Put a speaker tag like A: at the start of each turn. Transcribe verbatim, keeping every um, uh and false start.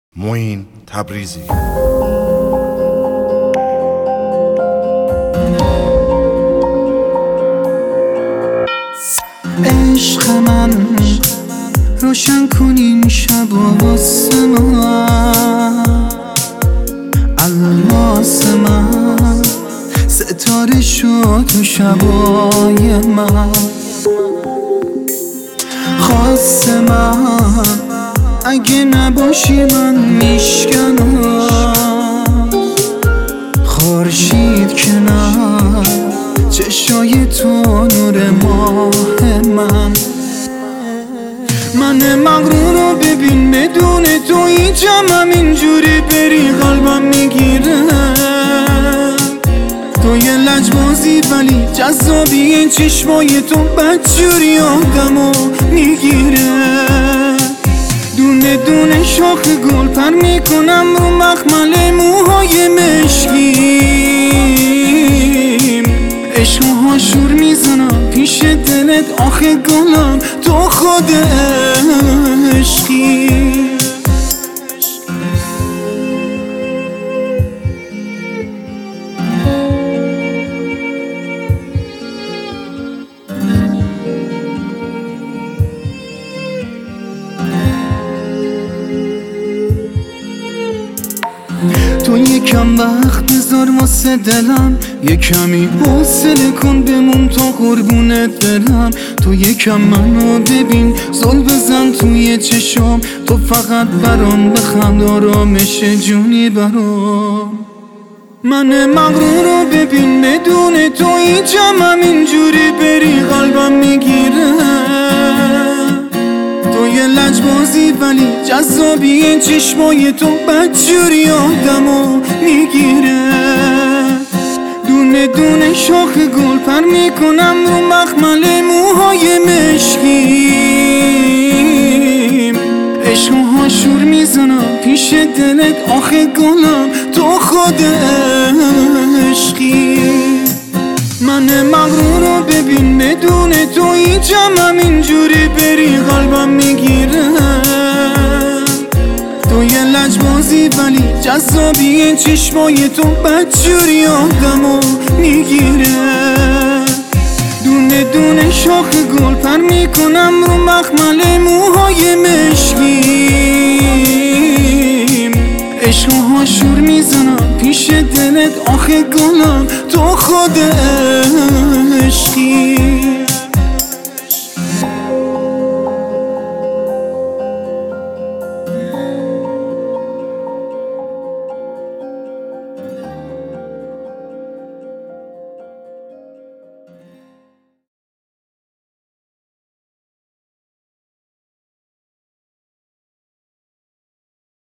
A: معین تبریزی.
B: عشق من روشن کن این شب واسه من، الماس من ستاره شد تو شبای من. خواست من اگه نباشی من میشکنم، خورشید کنار چشای تو نور ماه من. من مغرور رو ببین بدون تو هیچم، اینجوری بری قلبم میگیره. تو یه لجبازی ولی جذابی، این چشمای تو بدجوری آدمو میگیره. دونه دونه شاخ گل پر میکنم رو مخمل موهای مشکیم. عشق ها شور میزنم پیش دلت، آخه گلم تو خود عشقی. تو یکم وقت بذار واسه دلم، یه کمی حوصله کن بمون تا قربونت برم. تو یکم منو ببین زل بزن توی چشم، تو فقط برام بخند آرامش جونی برام. من مغرور رو ببین بدون تو هیچم، اینجوری بری قلبم میگیره. تو یه لجبازی ولی جذابی، این چشمای تو بدجوری آدمو میگیره. دونه دونه شاخ گل پر میکنم رو مخمل موهای مشکیم. عشق ها شور میزنم پیش دلت، آخه گلم تو خود عشقی. من مغرور رو ببین بدون تو هیچم، اینجوری بری قلبم میگیره. تو یه لجبازی ولی جذابی، این چشمای تو بدجوری آدمو میگیره. دونه دونه شاخ گل پر میکنم رو مخمل موهای مشکیم. عشق ها شور میزنم پیش دلت، آخه گلم تو خود عشقی.